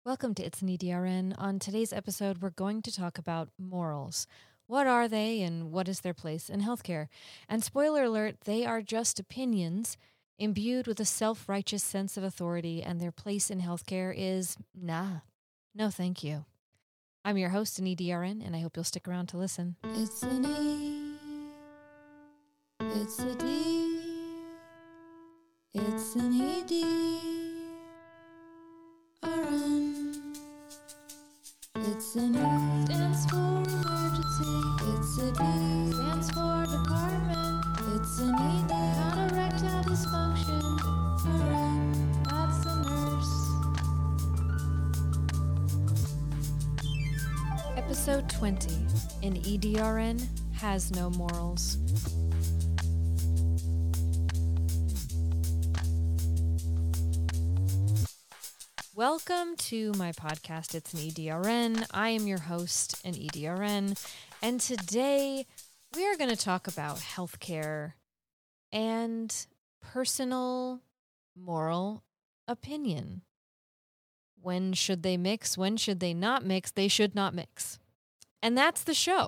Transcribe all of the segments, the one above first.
Welcome to It's an EDRN. On today's episode, we're going to talk about morals. What are they and what is their place in healthcare? And spoiler alert, they are just opinions imbued with a self-righteous sense of authority, and their place in healthcare is nah. No, thank you. I'm your host, an EDRN, and I hope you'll stick around to listen. It's an E, it's a D, it's an EDRN. It's an E, stands for emergency. It's a D, stands for department. It's an ED, not erectile dysfunction. RN, that's a nurse. Episode 20, an EDRN has no morals. Welcome to my podcast, It's an EDRN. I am your host, an EDRN, and today we are going to talk about healthcare and personal moral opinion. When should they mix? When should they not mix? They should not mix. And that's the show.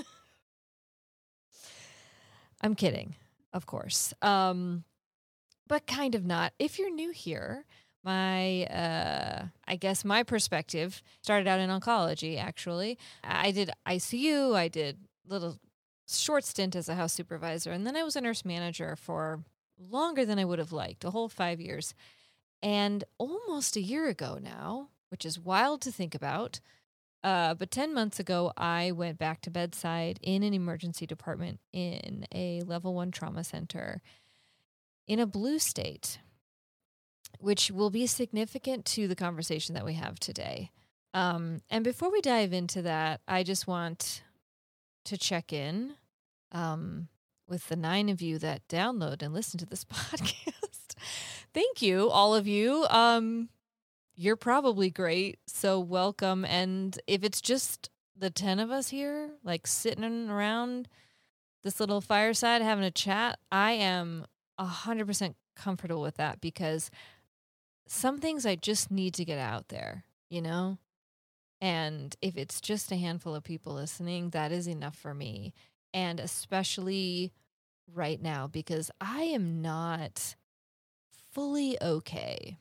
I'm kidding, of course. But kind of not. If you're new here, my perspective started out in oncology, actually. I did ICU, I did a little short stint as a house supervisor, and then I was a nurse manager for longer than I would have liked, a whole 5 years. And almost a year ago now, which is wild to think about, but 10 months ago, I went back to bedside in an emergency department in a level 1 trauma center in a blue state, which will be significant to the conversation that we have today. And before we dive into that, I just want to check in with the 9 of you that download and listen to this podcast. Thank you, all of you. You're probably great, so welcome. And if it's just the 10 of us here, like sitting around this little fireside having a chat, I am 100% comfortable with that, because some things I just need to get out there, you know? And if it's just a handful of people listening, that is enough for me. And especially right now, because I am not fully okay.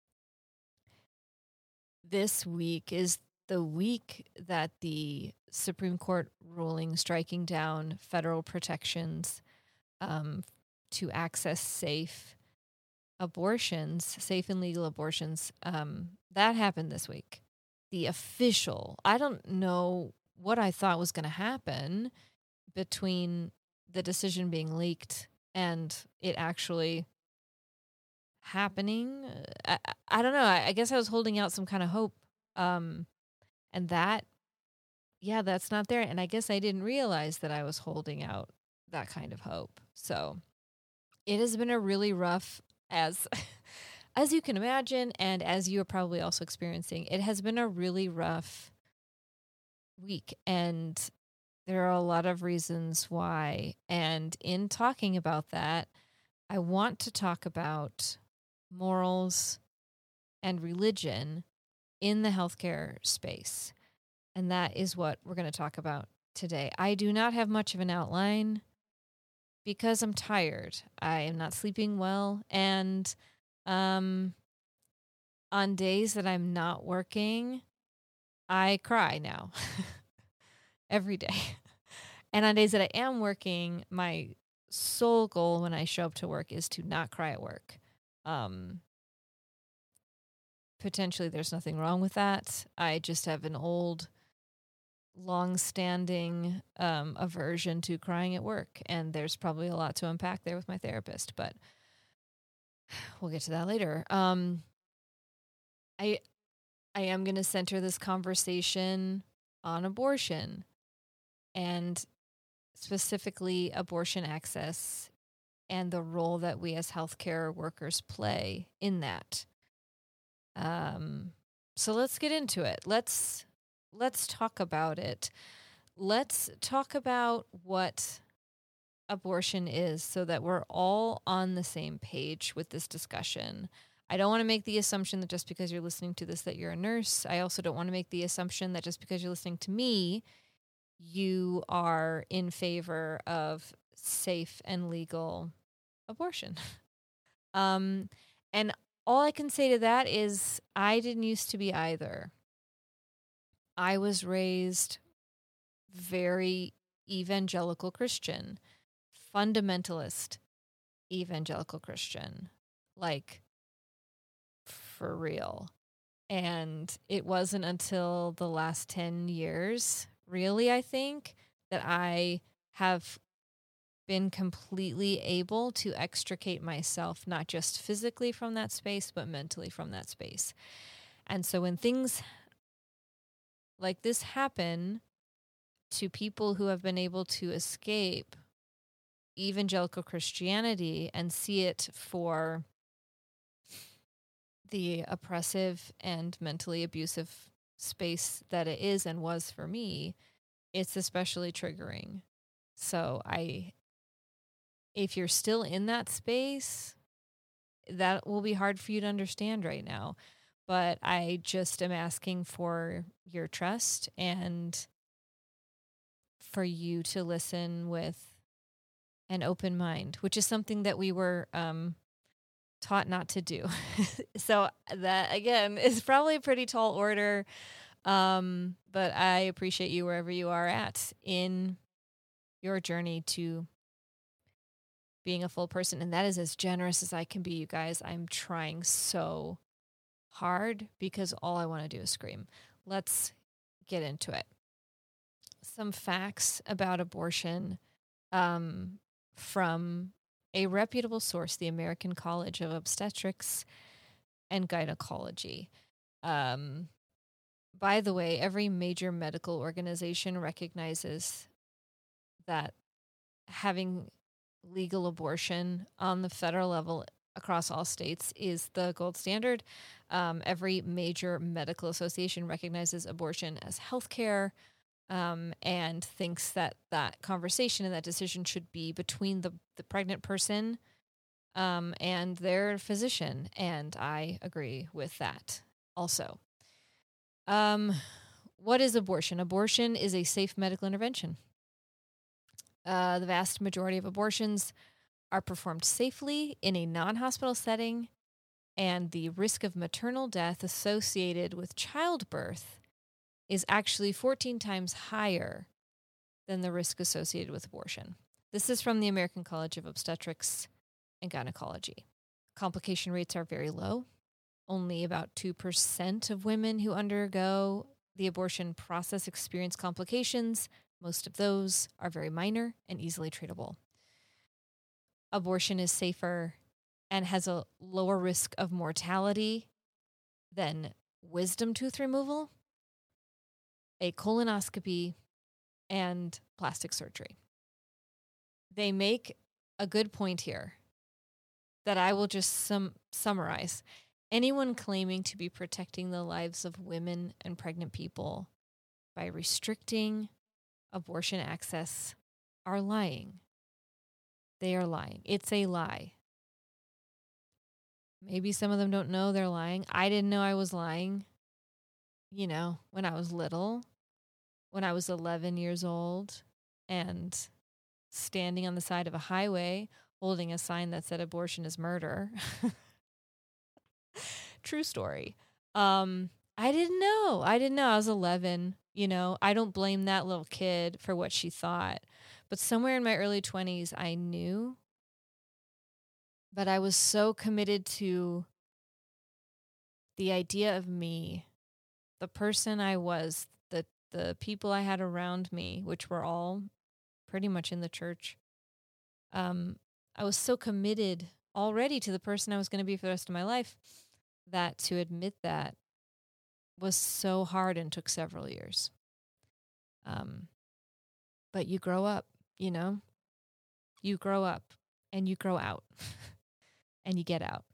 This week is the week that the Supreme Court ruling striking down federal protections to access safe and legal abortions, that happened this week. The official, I don't know what I thought was going to happen between the decision being leaked and it actually happening. I don't know. I guess I was holding out some kind of hope. And that's not there. And I guess I didn't realize that I was holding out that kind of hope. So it has been a really rough, as you can imagine, and as you are probably also experiencing, it has been a really rough week. And there are a lot of reasons why. And in talking about that, I want to talk about morals and religion in the healthcare space. And that is what we're going to talk about today. I do not have much of an outline because I'm tired. I am not sleeping well. And on days that I'm not working, I cry now every day. And on days that I am working, my sole goal when I show up to work is to not cry at work. Potentially there's nothing wrong with that. I just have an old, long-standing aversion to crying at work, and there's probably a lot to unpack there with my therapist, but we'll get to that later. I am going to center this conversation on abortion, and specifically abortion access and the role that we as healthcare workers play in that. So let's get into it. Let's talk about it. Let's talk about what abortion is so that we're all on the same page with this discussion. I don't want to make the assumption that just because you're listening to this that you're a nurse. I also don't want to make the assumption that just because you're listening to me, you are in favor of safe and legal abortion. And all I can say to that is I didn't used to be either. I was raised very evangelical Christian, fundamentalist evangelical Christian, like for real. And it wasn't until the last 10 years, really, I think, that I have been completely able to extricate myself, not just physically from that space, but mentally from that space. And so when things like this happen to people who have been able to escape evangelical Christianity and see it for the oppressive and mentally abusive space that it is and was for me, it's especially triggering. So if you're still in that space, that will be hard for you to understand right now. But I just am asking for your trust and for you to listen with an open mind, which is something that we were taught not to do. So that, again, is probably a pretty tall order. But I appreciate you wherever you are at in your journey to being a full person. And that is as generous as I can be, you guys. I'm trying so hard because all I want to do is scream. Let's get into it. Some facts about abortion from a reputable source, the American College of Obstetrics and Gynecology. By the way, every major medical organization recognizes that having legal abortion on the federal level across all states is the gold standard. Every major medical association recognizes abortion as healthcare, and thinks that that conversation and that decision should be between the pregnant person and their physician. And I agree with that also. What is abortion? Abortion is a safe medical intervention. The vast majority of abortions are performed safely in a non-hospital setting, and the risk of maternal death associated with childbirth is actually 14 times higher than the risk associated with abortion. This is from the American College of Obstetrics and Gynecology. Complication rates are very low. Only about 2% of women who undergo the abortion process experience complications. Most of those are very minor and easily treatable. Abortion is safer and has a lower risk of mortality than wisdom tooth removal, a colonoscopy, and plastic surgery. They make a good point here that I will just summarize. Anyone claiming to be protecting the lives of women and pregnant people by restricting abortion access are lying. They are lying. It's a lie. Maybe some of them don't know they're lying. I didn't know I was lying, when I was little, when I was 11 years old and standing on the side of a highway holding a sign that said abortion is murder. True story. I didn't know. I was 11. I don't blame that little kid for what she thought. But somewhere in my early 20s, I knew. But I was so committed to the idea of me, the person I was, the people I had around me, which were all pretty much in the church. I was so committed already to the person I was going to be for the rest of my life that to admit that was so hard and took several years. But you grow up, you grow up and you grow out and you get out.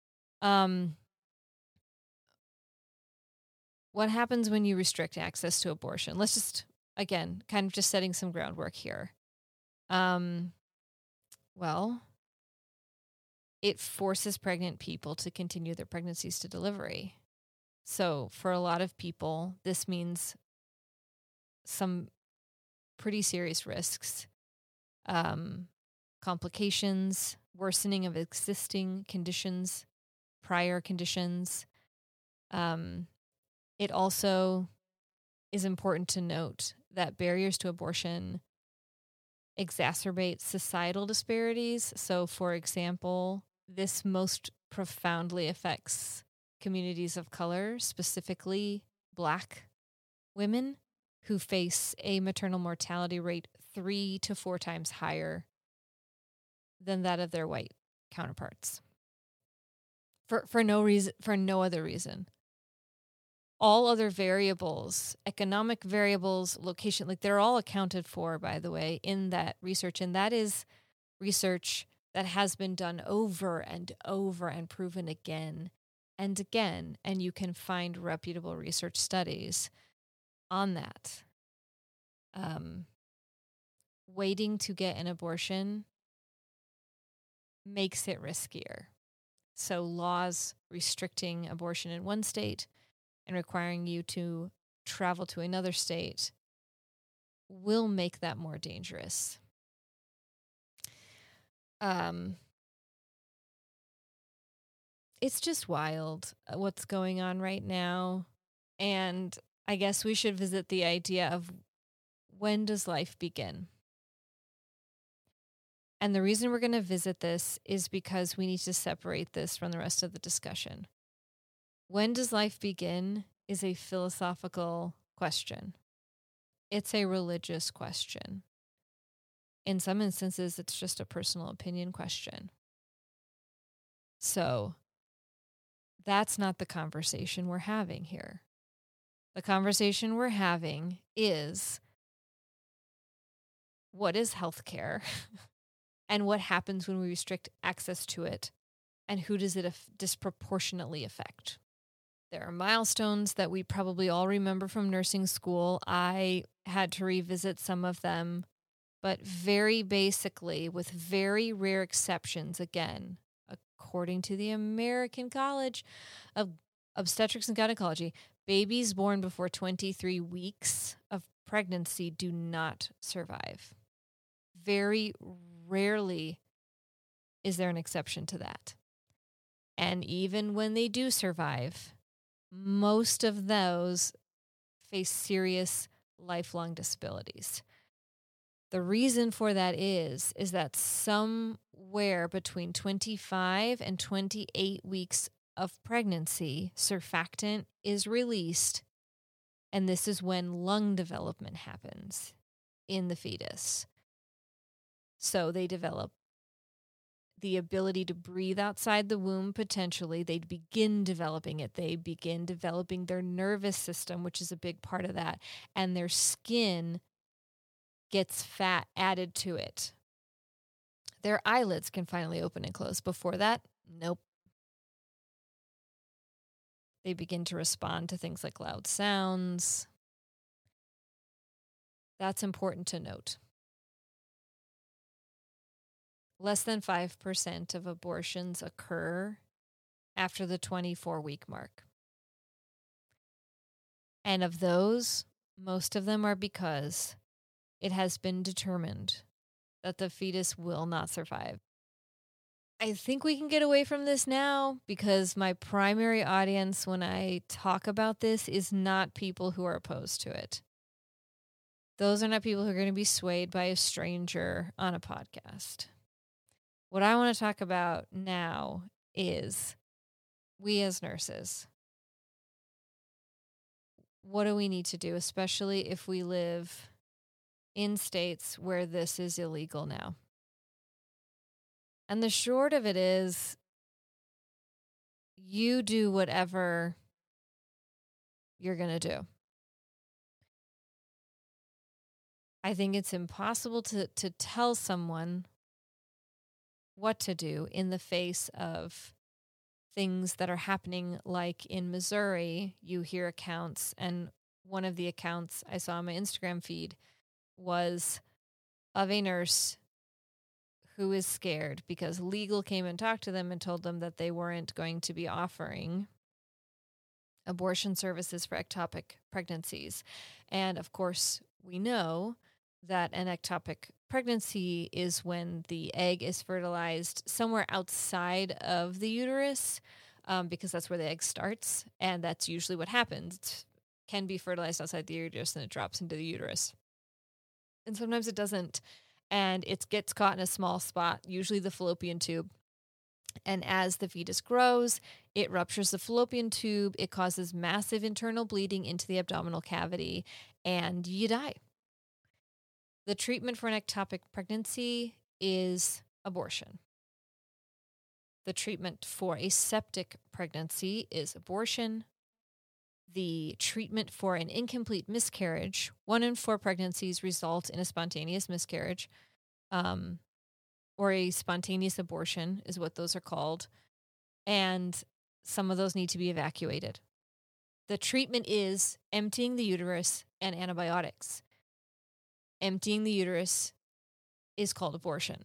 What happens when you restrict access to abortion? Let's just, again, kind of just setting some groundwork here. Well, it forces pregnant people to continue their pregnancies to delivery. So for a lot of people, this means some pretty serious risks, complications, worsening of existing conditions, prior conditions. It also is important to note that barriers to abortion exacerbate societal disparities. So, for example, this most profoundly affects communities of color, specifically Black women, who face a maternal mortality rate 3 to 4 times higher than that of their white counterparts. For no other reason. All other variables, economic variables, location, like they're all accounted for, by the way, in that research. And that is research that has been done over and over and proven again and again. And you can find reputable research studies on that. Waiting to get an abortion makes it riskier. So laws restricting abortion in one state and requiring you to travel to another state will make that more dangerous. It's just wild what's going on right now. And I guess we should visit the idea of, when does life begin? And the reason we're going to visit this is because we need to separate this from the rest of the discussion. When does life begin is a philosophical question. It's a religious question. In some instances, it's just a personal opinion question. So that's not the conversation we're having here. The conversation we're having is, what is healthcare and what happens when we restrict access to it, and who does it disproportionately affect? There are milestones that we probably all remember from nursing school. I had to revisit some of them, but very basically, with very rare exceptions, again, according to the American College of Obstetrics and Gynecology, babies born before 23 weeks of pregnancy do not survive. Very rarely is there an exception to that. And even when they do survive, most of those face serious lifelong disabilities. The reason for that is that somewhere between 25 and 28 weeks of pregnancy, surfactant is released, and this is when lung development happens in the fetus. So they develop the ability to breathe outside the womb, potentially. They begin developing it. They begin developing their nervous system, which is a big part of that. And their skin gets fat added to it. Their eyelids can finally open and close. Before that, nope. They begin to respond to things like loud sounds. That's important to note. Less than 5% of abortions occur after the 24-week mark. And of those, most of them are because it has been determined that the fetus will not survive. I think we can get away from this now, because my primary audience when I talk about this is not people who are opposed to it. Those are not people who are going to be swayed by a stranger on a podcast. What I want to talk about now is, we as nurses, what do we need to do, especially if we live in states where this is illegal now? And the short of it is, you do whatever you're going to do. I think it's impossible to tell someone what to do in the face of things that are happening, like in Missouri. You hear accounts, and one of the accounts I saw on my Instagram feed was of a nurse who is scared because legal came and talked to them and told them that they weren't going to be offering abortion services for ectopic pregnancies. And of course, we know that an ectopic pregnancy is when the egg is fertilized somewhere outside of the uterus, because that's where the egg starts. And that's usually what happens. It can be fertilized outside the uterus and it drops into the uterus. And sometimes it doesn't. And it gets caught in a small spot, usually the fallopian tube. And as the fetus grows, it ruptures the fallopian tube. It causes massive internal bleeding into the abdominal cavity, and you die. The treatment for an ectopic pregnancy is abortion. The treatment for a septic pregnancy is abortion. The treatment for an incomplete miscarriage, 1 in 4 pregnancies result in a spontaneous miscarriage, or a spontaneous abortion is what those are called. And some of those need to be evacuated. The treatment is emptying the uterus and antibiotics. Emptying the uterus is called abortion.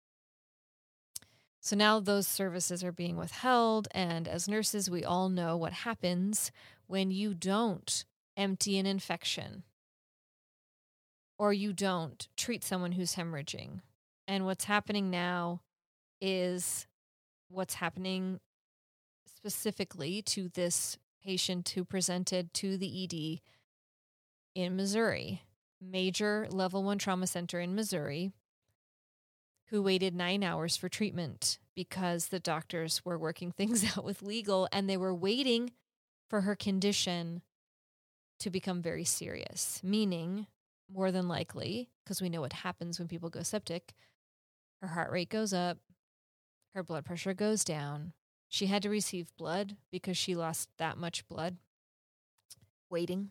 So now those services are being withheld. And as nurses, we all know what happens when you don't empty an infection or you don't treat someone who's hemorrhaging. And what's happening now is what's happening specifically to this patient who presented to the ED in Missouri, major level 1 trauma center in Missouri, who waited 9 hours for treatment because the doctors were working things out with legal and they were waiting for her condition to become very serious, meaning more than likely, because we know what happens when people go septic, her heart rate goes up, her blood pressure goes down. She had to receive blood because she lost that much blood waiting,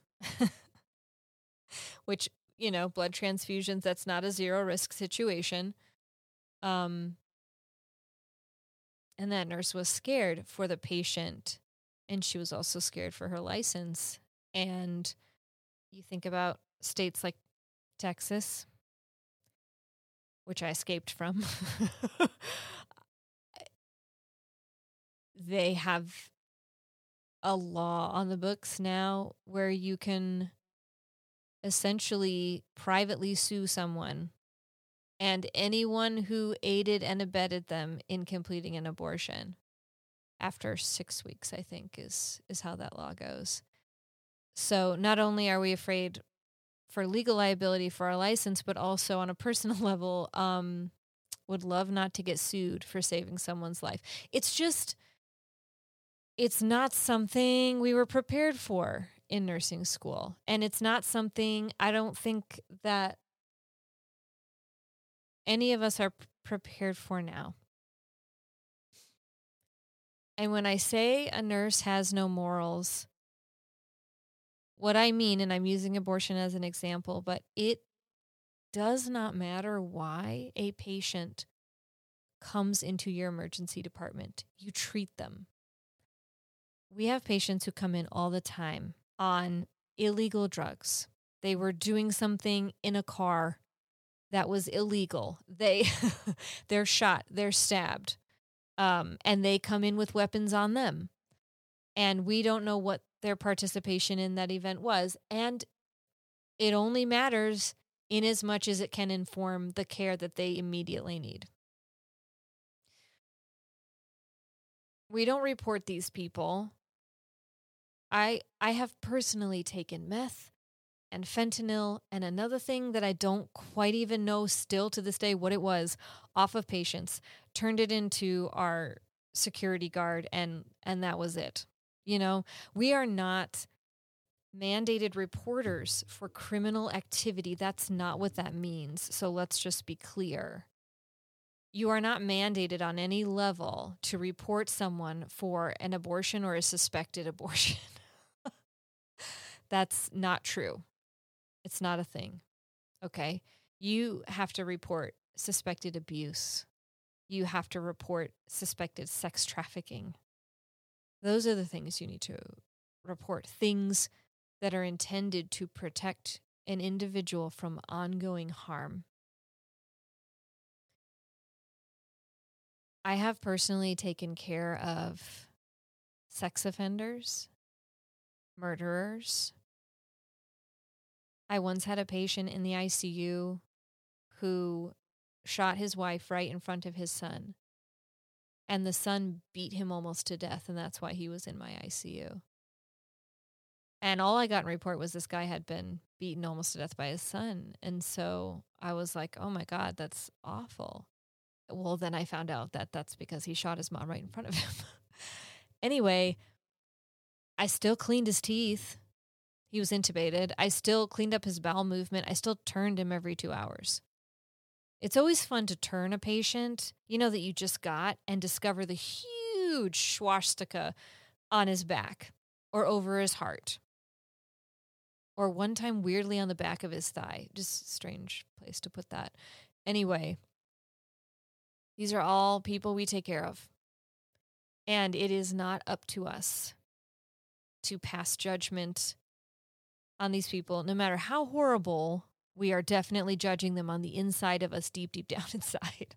which, blood transfusions, that's not a zero risk situation. And that nurse was scared for the patient, and she was also scared for her license. And you think about states like Texas, which I escaped from. They have a law on the books now where you can essentially privately sue someone and anyone who aided and abetted them in completing an abortion after 6 weeks, I think, is how that law goes. So not only are we afraid for legal liability for our license, but also on a personal level, would love not to get sued for saving someone's life. It's not something we were prepared for in nursing school. And it's not something I don't think that any of us are prepared for now. And when I say a nurse has no morals, what I mean, and I'm using abortion as an example, but it does not matter why a patient comes into your emergency department. You treat them. We have patients who come in all the time on illegal drugs. They were doing something in a car that was illegal. They're shot, they're stabbed, and they come in with weapons on them. And we don't know what their participation in that event was. And it only matters in as much as it can inform the care that they immediately need. We don't report these people. I have personally taken meth and fentanyl and another thing that I don't quite even know still to this day what it was off of patients, turned it into our security guard, and that was it. We are not mandated reporters for criminal activity. That's not what that means. So let's just be clear. You are not mandated on any level to report someone for an abortion or a suspected abortion. That's not true. It's not a thing. Okay? You have to report suspected abuse. You have to report suspected sex trafficking. Those are the things you need to report. Things that are intended to protect an individual from ongoing harm. I have personally taken care of sex offenders, murderers. I once had a patient in the ICU who shot his wife right in front of his son, and the son beat him almost to death, and that's why he was in my ICU. And all I got in report was this guy had been beaten almost to death by his son. And so I was like, oh my God, that's awful. Well, then I found out that that's because he shot his mom right in front of him. Anyway, I still cleaned his teeth. He was intubated. I still cleaned up his bowel movement. I still turned him every 2 hours. It's always fun to turn a patient, that you just got, and discover the huge swastika on his back or over his heart. Or one time weirdly on the back of his thigh. Just a strange place to put that. Anyway, these are all people we take care of. And it is not up to us to pass judgment on these people. No matter how horrible, we are definitely judging them on the inside of us, deep, deep down inside.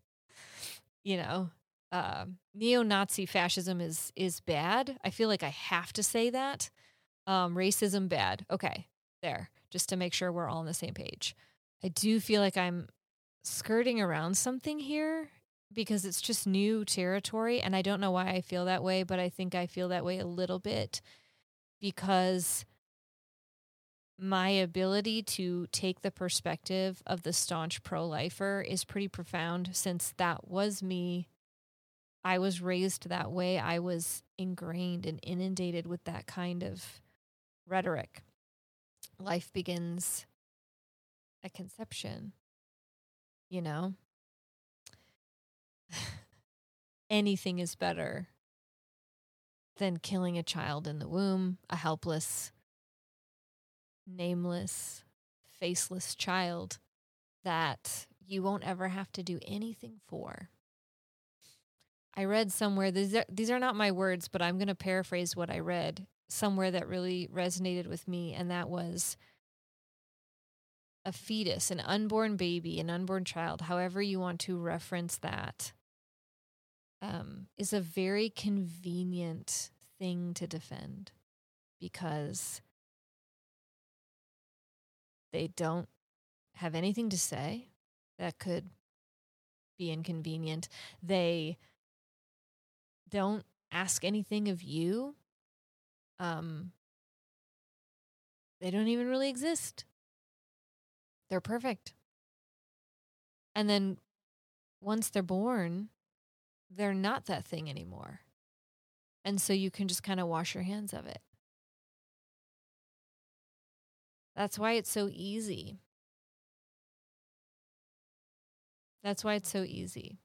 Neo-Nazi fascism is bad. I feel like I have to say that. Racism, bad. Okay. There, just to make sure we're all on the same page. I do feel like I'm skirting around something here because it's just new territory, and I don't know why I feel that way, but I think I feel that way a little bit because my ability to take the perspective of the staunch pro-lifer is pretty profound since that was me. I was raised that way. I was ingrained and inundated with that kind of rhetoric. Life begins at conception, Anything is better than killing a child in the womb, a helpless, nameless, faceless child that you won't ever have to do anything for. I read somewhere, these are not my words, but I'm going to paraphrase what I read somewhere that really resonated with me, and that was a fetus, an unborn baby, an unborn child, however you want to reference that, is a very convenient thing to defend because they don't have anything to say that could be inconvenient. They don't ask anything of you. They don't even really exist. They're perfect. And then once they're born, they're not that thing anymore. And so you can just kind of wash your hands of it. That's why it's so easy. That's why it's so easy.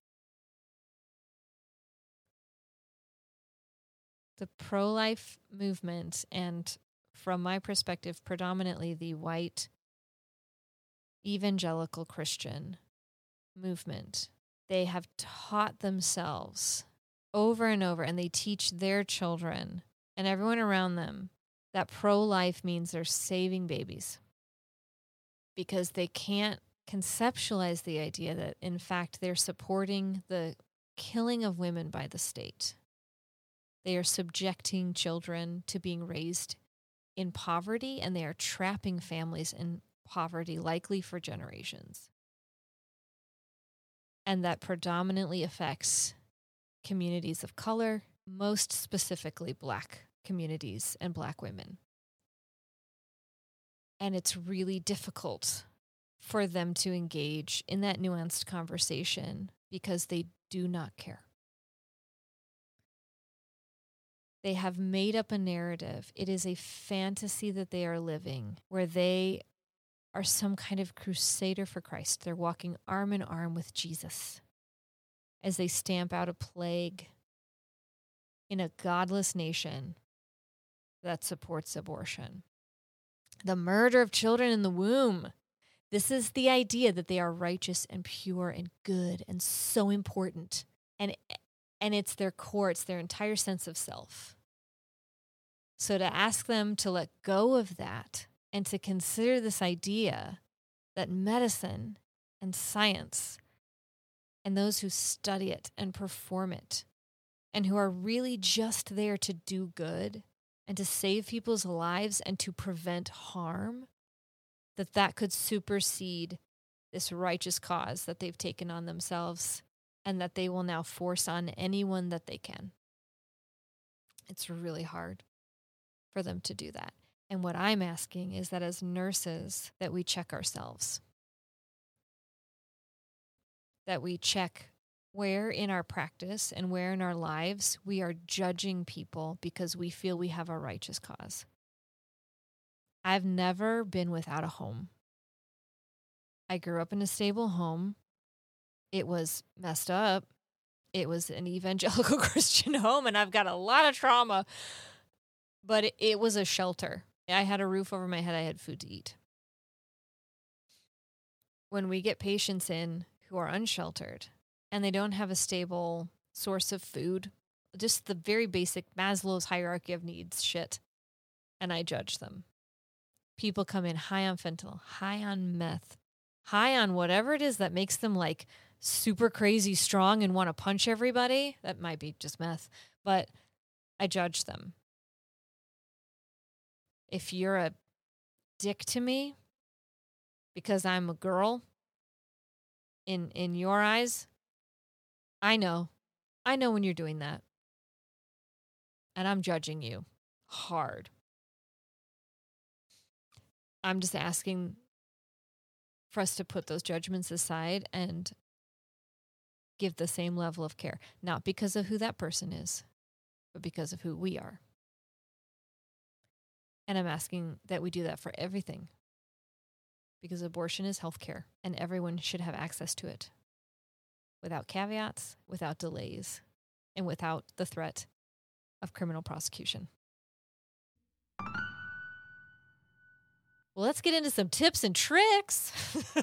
The pro-life movement, and from my perspective, predominantly the white evangelical Christian movement, they have taught themselves over and over, and they teach their children and everyone around them that pro-life means they're saving babies because they can't conceptualize the idea that, in fact, they're supporting the killing of women by the state. They are subjecting children to being raised in poverty, and they are trapping families in poverty, likely for generations. And that predominantly affects communities of color, most specifically Black communities and Black women. And it's really difficult for them to engage in that nuanced conversation because they do not care. They have made up a narrative. It is a fantasy that they are living where they are some kind of crusader for Christ. They're walking arm in arm with Jesus as they stamp out a plague in a godless nation that supports abortion. The murder of children in the womb. This is the idea that they are righteous and pure and good and so important. And it's their core, it's their entire sense of self. So to ask them to let go of that and to consider this idea that medicine and science and those who study it and perform it, and who are really just there to do good and to save people's lives and to prevent harm, that could supersede this righteous cause that they've taken on themselves and that they will now force on anyone that they can. It's really hard for them to do that. And what I'm asking is that as nurses, that we check ourselves. That we check where in our practice and where in our lives we are judging people because we feel we have a righteous cause. I've never been without a home. I grew up in a stable home. It was messed up. It was an evangelical Christian home, and I've got a lot of trauma, but it was a shelter. I had a roof over my head. I had food to eat. When we get patients in who are unsheltered and they don't have a stable source of food, just the very basic Maslow's hierarchy of needs shit, and I judge them. People come in high on fentanyl, high on meth, high on whatever it is that makes them like super crazy strong and want to punch everybody. That might be just meth, but I judge them. If you're a dick to me because I'm a girl in your eyes, I know when you're doing that. And I'm judging you hard. I'm just asking for us to put those judgments aside and give the same level of care, not because of who that person is, but because of who we are. And I'm asking that we do that for everything, because abortion is healthcare and everyone should have access to it without caveats, without delays, and without the threat of criminal prosecution. Well, let's get into some tips and tricks.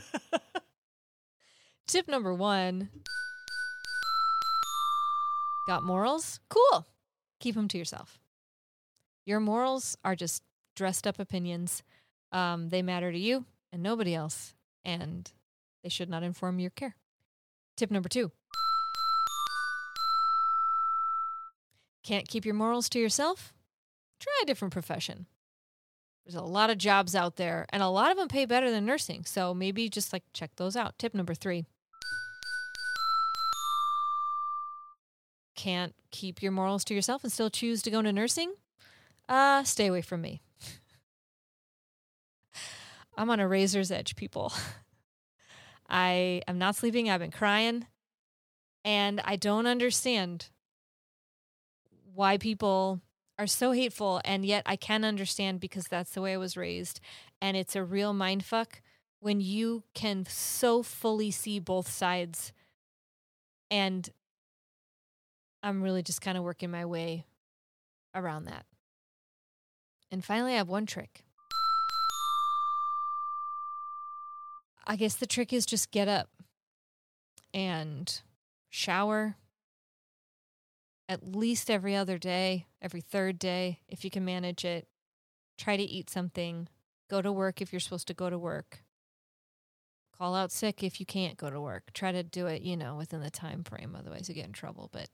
Tip number 1. Got morals? Cool. Keep them to yourself. Your morals are just dressed up opinions. They matter to you and nobody else, and they should not inform your care. Tip number 2. Can't keep your morals to yourself? Try a different profession. There's a lot of jobs out there, and a lot of them pay better than nursing. So maybe just check those out. Tip number 3. Can't keep your morals to yourself and still choose to go into nursing? Stay away from me. I'm on a razor's edge, people. I am not sleeping. I've been crying. And I don't understand why people are so hateful, and yet I can understand because that's the way I was raised. And it's a real mindfuck when you can so fully see both sides. And I'm really just kind of working my way around that. And finally, I have one trick. I guess the trick is just get up and shower at least every other day, every third day, if you can manage it. Try to eat something. Go to work if you're supposed to go to work. Call out sick if you can't go to work. Try to do it, within the time frame. Otherwise, you get in trouble. But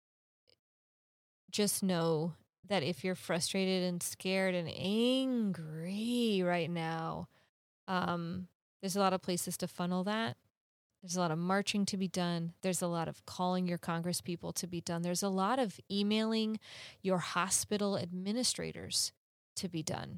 just know that if you're frustrated and scared and angry right now, there's a lot of places to funnel that. There's a lot of marching to be done. There's a lot of calling your Congress people to be done. There's a lot of emailing your hospital administrators to be done.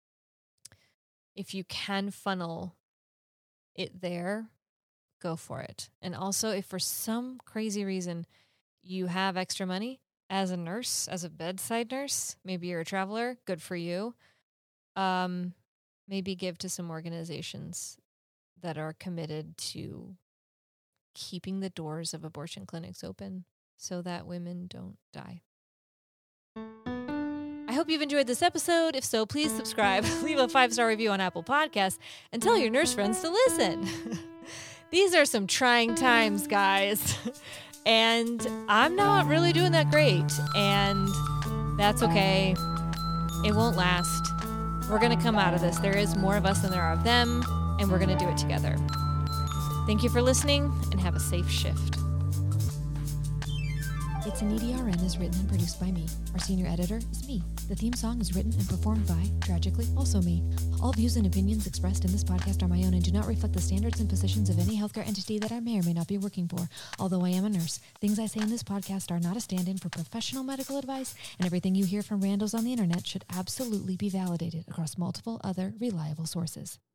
If you can funnel it there, go for it. And also, if for some crazy reason you have extra money as a nurse, as a bedside nurse, maybe you're a traveler, good for you. Maybe give to some organizations that are committed to keeping the doors of abortion clinics open so that women don't die. I hope you've enjoyed this episode. If so, please subscribe, leave a 5-star review on Apple Podcasts, and tell your nurse friends to listen. These are some trying times, guys. And I'm not really doing that great. And that's okay. It won't last. We're going to come out of this. There is more of us than there are of them, and we're going to do it together. Thank you for listening, and have a safe shift. It's an EDRN is written and produced by me. Our senior editor is me. The theme song is written and performed by, tragically, also me. All views and opinions expressed in this podcast are my own and do not reflect the standards and positions of any healthcare entity that I may or may not be working for. Although I am a nurse, things I say in this podcast are not a stand-in for professional medical advice, and everything you hear from randos on the internet should absolutely be validated across multiple other reliable sources.